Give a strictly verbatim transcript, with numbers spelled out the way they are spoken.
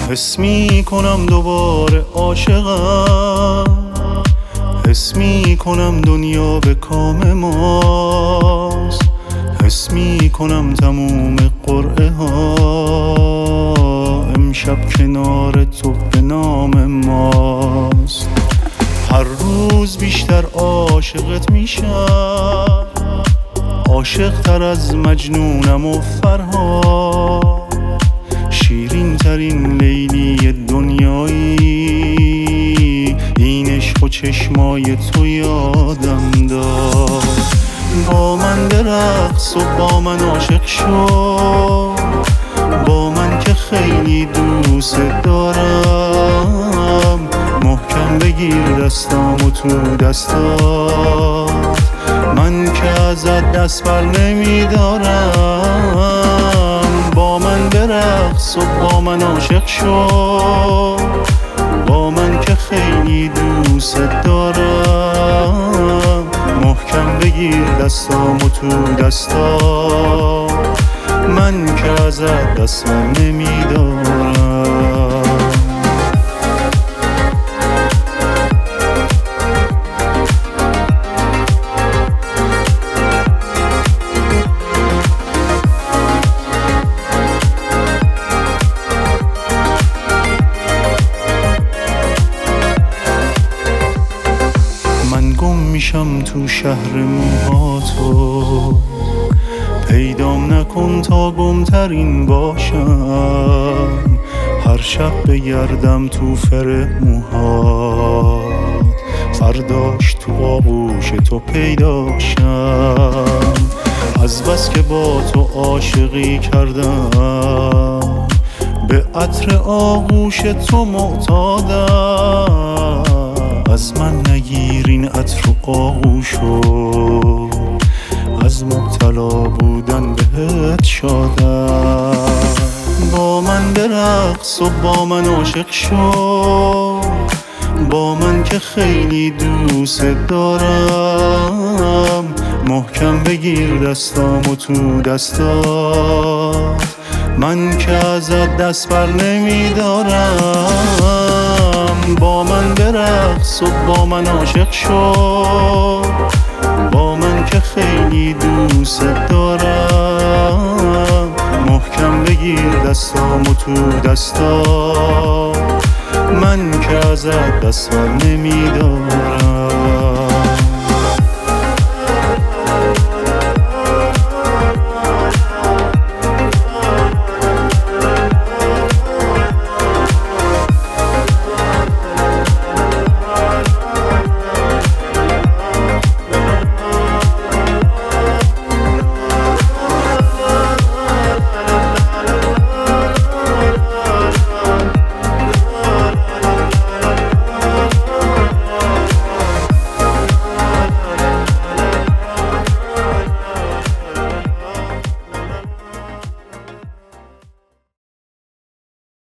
حس می کنم دوباره عاشقم، حس می کنم دنیا به کام ماست، حس می کنم تموم قرعه ها امشب کنار تو به نام ماست. هر روز بیشتر عاشقت میشم، عاشق تر از مجنونم و فرهاد، شیرین ترین لیلی دنیایی، این عشق و چشمای تو یادم داد. با من برقص و با من عاشق شو، با من که خیلی دوست دارم، محکم بگیر دستام و تو دستات، من که ازت دست بر نمیدارم. با من برقص و با من عاشق شو، با من که خیلی دوست دارم، محکم بگیر دستام و تو دستات، من که ازت دست بر نمیدارم. میشم تو شهر موهاتو، پیدام نکن تا گمترین باشم، هر شب بگردم تو فر موهات، فرداش تو آغوش تو پیداشم. از بس که با تو عاشقی کردم، به عطر آغوش تو معتادم، از من نگیرین عطر و آغوشو، از مبتلا بودن بهت شادم. با من برقص و با من عاشق شو، با من که خیلی دوست دارم، محکم بگیر دستام و تو دستات، من که ازت دست بر نمیدارم. با من برقص و با من عاشق شو، با من که خیلی دوست دارم، محکم بگیر دستام و تو دستات، من که ازت دست بر نمیدارم.